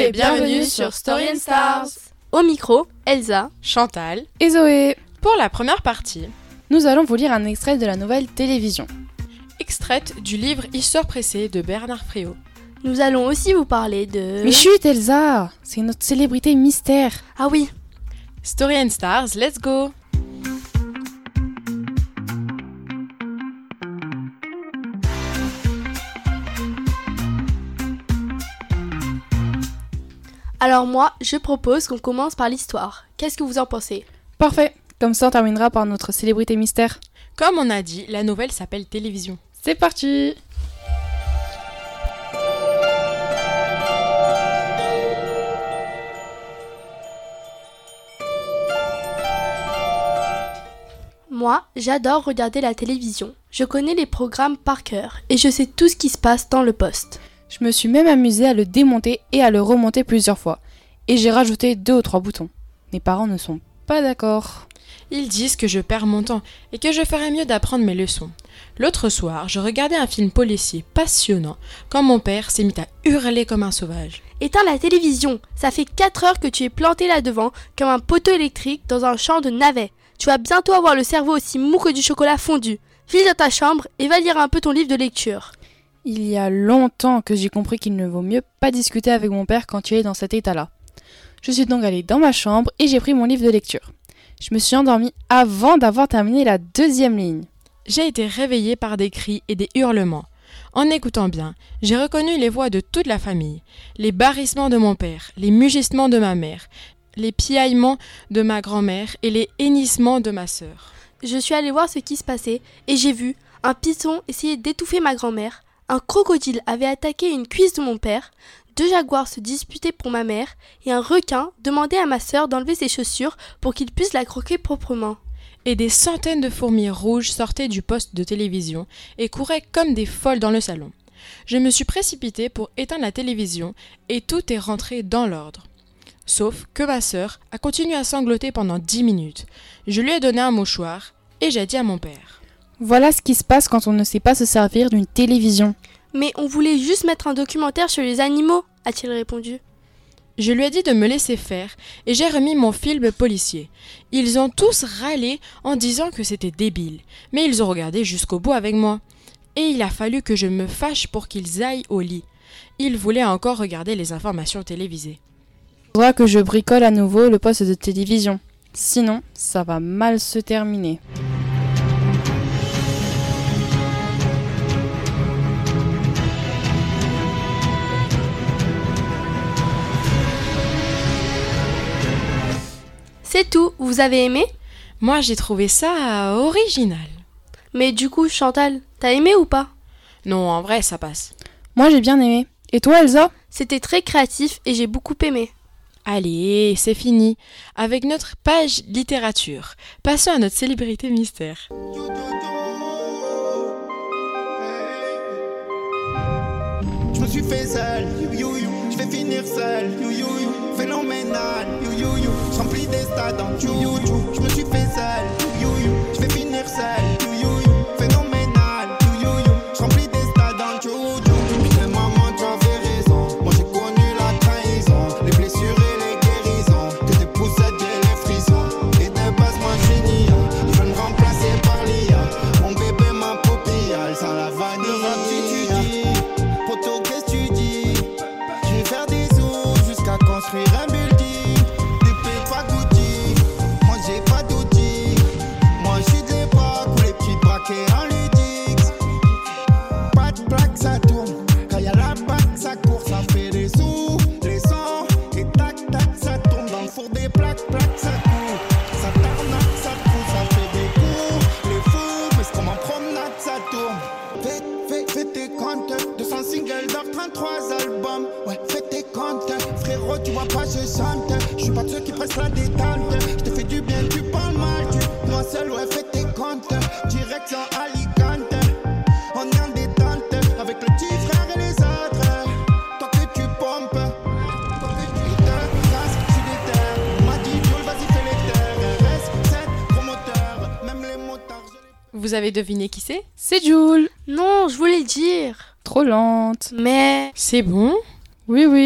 et bienvenue sur Story and Stars. Au micro, Elsa, Chantal et Zoé. Pour la première partie, nous allons vous lire un extrait de la nouvelle télévision. Extraite du livre Histoire pressée de Bernard Friot. Nous allons aussi vous parler de... Mais chut Elsa, c'est notre célébrité mystère. Ah oui. Story and Stars, let's go. Alors moi, je propose qu'on commence par l'histoire. Qu'est-ce que vous en pensez ? Parfait, comme ça on terminera par notre célébrité mystère. Comme on a dit, la nouvelle s'appelle Télévision. C'est parti. Moi, j'adore regarder la télévision. Je connais les programmes par cœur et je sais tout ce qui se passe dans le poste. Je me suis même amusée à le démonter et à le remonter plusieurs fois. Et j'ai rajouté 2 ou 3 boutons. Mes parents ne sont pas d'accord. Ils disent que je perds mon temps et que je ferais mieux d'apprendre mes leçons. L'autre soir, je regardais un film policier passionnant quand mon père s'est mis à hurler comme un sauvage. Éteins la télévision, ça fait 4 heures que tu es planté là-devant comme un poteau électrique dans un champ de navets. Tu vas bientôt avoir le cerveau aussi mou que du chocolat fondu. File dans ta chambre et va lire un peu ton livre de lecture. Il y a longtemps que j'ai compris qu'il ne vaut mieux pas discuter avec mon père quand il est dans cet état-là. Je suis donc allée dans ma chambre et j'ai pris mon livre de lecture. Je me suis endormie avant d'avoir terminé la 2e ligne. J'ai été réveillée par des cris et des hurlements. En écoutant bien, j'ai reconnu les voix de toute la famille, les barrissements de mon père, les mugissements de ma mère, les piaillements de ma grand-mère et les hennissements de ma sœur. Je suis allée voir ce qui se passait et j'ai vu un python essayer d'étouffer ma grand-mère, un crocodile avait attaqué une cuisse de mon père, 2 jaguars se disputaient pour ma mère et un requin demandait à ma sœur d'enlever ses chaussures pour qu'il puisse la croquer proprement. Et des centaines de fourmis rouges sortaient du poste de télévision et couraient comme des folles dans le salon. Je me suis précipitée pour éteindre la télévision et tout est rentré dans l'ordre. Sauf que ma sœur a continué à sangloter pendant 10 minutes. Je lui ai donné un mouchoir et j'ai dit à mon père. Voilà ce qui se passe quand on ne sait pas se servir d'une télévision. Mais on voulait juste mettre un documentaire sur les animaux, a-t-il répondu. Je lui ai dit de me laisser faire et j'ai remis mon film policier. Ils ont tous râlé en disant que c'était débile, mais ils ont regardé jusqu'au bout avec moi. Et il a fallu que je me fâche pour qu'ils aillent au lit. Ils voulaient encore regarder les informations télévisées. Il faudra que je bricole à nouveau le poste de télévision. Sinon, ça va mal se terminer. C'est tout, vous avez aimé ? Moi, j'ai trouvé ça original. Mais du coup, Chantal, t'as aimé ou pas ? Non, en vrai, ça passe. Moi, j'ai bien aimé. Et toi, Elsa ? C'était très créatif et j'ai beaucoup aimé. Allez, c'est fini. Avec notre page littérature, passons à notre célébrité mystère. Je me suis fait seul, je vais finir seul, phénoménal, je remplis des stades en je me suis fait seul, je vais finir seul, phénoménal, je remplis des stades en mais maman tu avais raison, moi j'ai connu la trahison, les blessures et les guérisons, que des poussettes et les frissons, et de base moi je suis nia, je veux me remplacer par l'IA, mon bébé ma poupille, sans la vanille. Construire un building, des pas d'outils. Moi j'ai pas d'outils. Moi je suis de l'époque où les petits braquets en ludix. Pas de plaque, ça tourne. Quand y a la bague, ça court, ça fait des sous. Les sons, et tac, tac, ça tourne. Dans le four des plaques, ça court. Ça tarnaque, ça court, ça fait des coups. Les fous, mais c'est comme en promenade, ça tourne. Fais tes comptes. 200 singles d'or, 33 albums. Ouais, fais tes comptes. Frérot, tu vois pas, je chante. Je suis pas de ceux qui pressent la détente. Je te fais du bien, tu parles mal. Moi seul, ouais, fais tes comptes. Direction Alicante. On est en détente. Avec le petit frère et les autres. Toi que tu pompes. Toi que tu te casses, je suis déter. On m'a dit, Joel, vas-y, fais les terres. RS7, promoteur. Même les motards. Vous avez deviné qui c'est ? C'est Jules. Non, je voulais dire. Trop lente. Mais... C'est bon ? Oui.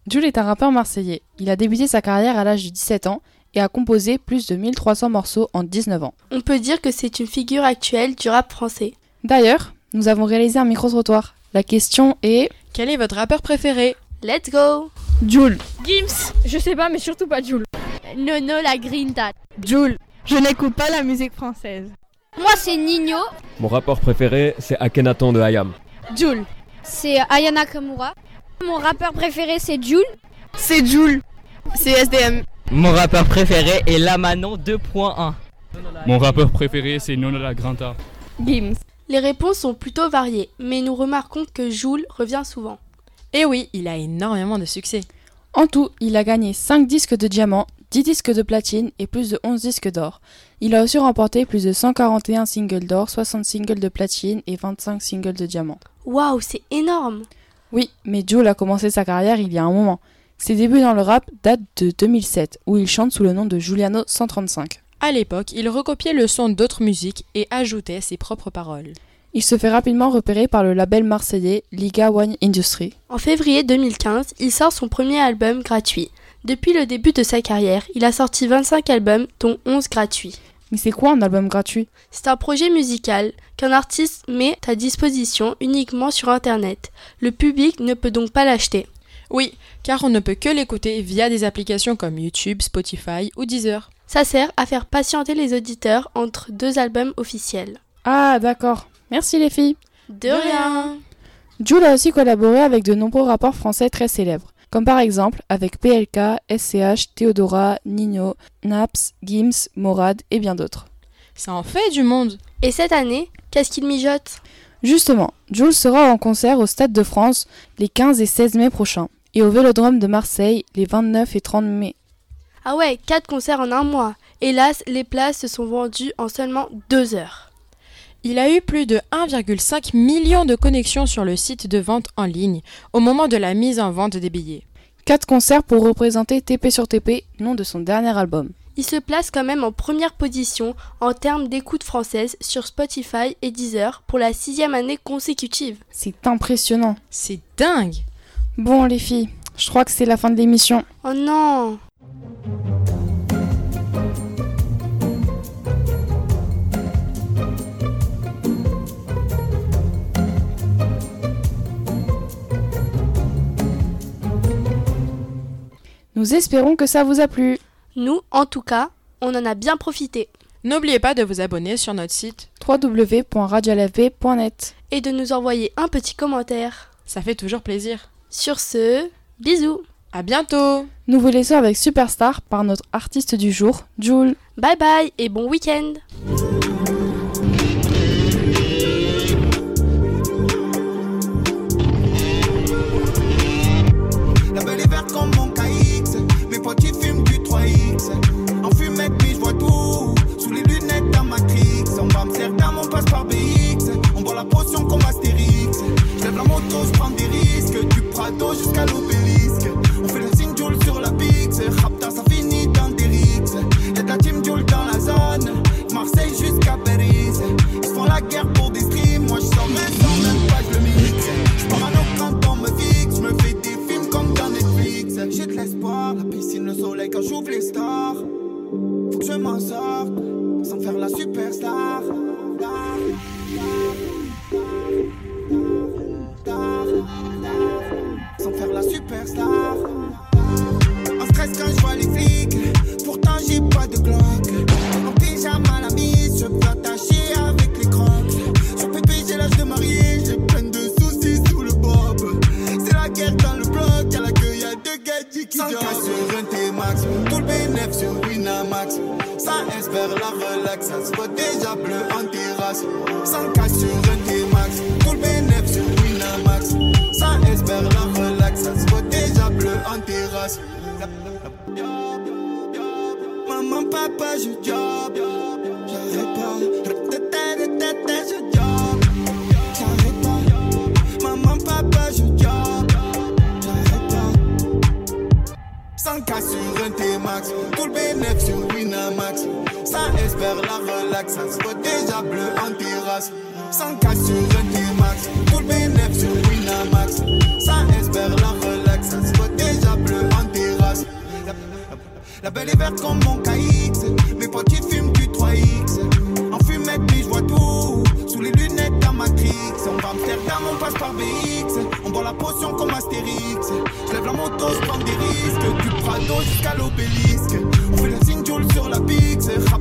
Jul est un rappeur marseillais. Il a débuté sa carrière à l'âge de 17 ans et a composé plus de 1300 morceaux en 19 ans. On peut dire que c'est une figure actuelle du rap français. D'ailleurs, nous avons réalisé un micro-trottoir. La question est... Quel est votre rappeur préféré? Let's go! Jul. Gims, je sais pas, mais surtout pas Jul. Nono la Grinta. Jul, je n'écoute pas la musique française. Moi c'est Nino. Mon rappeur préféré, c'est Akhenaton de Hayam. Jul. C'est Ayana Kamura. Mon rappeur préféré c'est Jul. C'est Jul. C'est SDM. Mon rappeur préféré est Lamanon 2.1. Mon rappeur préféré, c'est Nono la Grinta. Gims. Les réponses sont plutôt variées, mais nous remarquons que Jul revient souvent. Eh oui, il a énormément de succès. En tout, il a gagné 5 disques de diamant, 10 disques de platine et plus de 11 disques d'or. Il a aussi remporté plus de 141 singles d'or, 60 singles de platine et 25 singles de diamant. Waouh, c'est énorme! Oui, mais Jul a commencé sa carrière il y a un moment. Ses débuts dans le rap datent de 2007, où il chante sous le nom de Juliano 135. À l'époque, il recopiait le son d'autres musiques et ajoutait ses propres paroles. Il se fait rapidement repérer par le label marseillais Liga One Industry. En février 2015, il sort son premier album gratuit. Depuis le début de sa carrière, il a sorti 25 albums, dont 11 gratuits. Mais c'est quoi un album gratuit? C'est un projet musical qu'un artiste met à disposition uniquement sur Internet. Le public ne peut donc pas l'acheter. Oui, car on ne peut que l'écouter via des applications comme YouTube, Spotify ou Deezer. Ça sert à faire patienter les auditeurs entre 2 albums officiels. Ah, d'accord. Merci les filles. De rien. Jul a aussi collaboré avec de nombreux rappeurs français très célèbres, comme par exemple avec PLK, SCH, Théodora, Nino, Naps, Gims, Morad et bien d'autres. Ça en fait du monde. Et cette année, qu'est-ce qu'il mijote? Justement, Jul sera en concert au Stade de France les 15 et 16 mai prochains et au Vélodrome de Marseille les 29 et 30 mai. Ah ouais, 4 concerts en un mois. Hélas, les places se sont vendues en seulement 2 heures. Il a eu plus de 1,5 million de connexions sur le site de vente en ligne au moment de la mise en vente des billets. 4 concerts pour représenter TP sur TP, nom de son dernier album. Il se place quand même en première position en termes d'écoute française sur Spotify et Deezer pour la 6e année consécutive. C'est impressionnant. C'est dingue. Bon les filles, je crois que c'est la fin de l'émission. Oh non! Nous espérons que ça vous a plu. Nous, en tout cas, on en a bien profité. N'oubliez pas de vous abonner sur notre site www.radiolfb.net et de nous envoyer un petit commentaire. Ça fait toujours plaisir. Sur ce, bisous. À bientôt. Nous vous laissons avec Superstar par notre artiste du jour, Jul. Bye bye et bon week-end. La belle est verte comme mon KX. Mes potes ils fument du 3X. En fumette puis je vois tout. Sous les lunettes d'un Matrix. On va Amsterdam, on passe par BX. On boit la potion comme Astérix. Je lève la moto, je prends des risques. Du Prado jusqu'à l'obélisque. On fait le signe Joule sur la Pix. Rapta ça finit dans des rixes. Y'a de la team Joule dans la zone. Marseille jusqu'à Paris. Ils se font la guerre pour des streams. Moi je sors même pas, je le mixe. Je pars à nos quand on me fixe. Je me fais des films comme dans Netflix. J'ai de l'espoir, la piscine, le soleil quand j'ouvre les stars. Faut que je m'en sorte sans faire la superstar. Sans faire la superstar. En stress quand je vois les flics. Pourtant j'ai pas de Glock. En pyjama la mise, je peux attacher avec les crocs. Sur pépé j'ai l'âge de marier. J'ai plein de soucis sous le bob. C'est la guerre dans le bloc. Y'a la queue, y'a deux gadgets qui 100K sur un T-Max. Tout le bénéf sur Winamax. Ça est vers la relax. Ça se voit déjà bleu en terrasse. 100K sur un T-Max. Tout le bénéf sur Winamax. Ça est vers la relax. Ça se voit déjà bleu en terrasse. Maman, papa, je job. J'arrête pas. Je job. J'arrête pas. Maman, papa, je job. J'arrête pas. 100K sur un T-Max. Tout le bénéf sur Winamax. Ça espère la relax. Ça se voit déjà bleu en terrasse. 100K sur un T-Max. Tout le bénéf sur Winamax. Ça espère la relax. Ça se voit déjà bleu. La belle est verte comme mon KX. Mes potes ils fument du 3X. En fumette, puis je vois tout. Sous les lunettes à Matrix. On va Amsterdam, on passe par BX. On boit la potion comme Astérix. Je lève la moto, je prends des risques. Du Prado jusqu'à l'obélisque. On fait le signe Joule sur la Pix.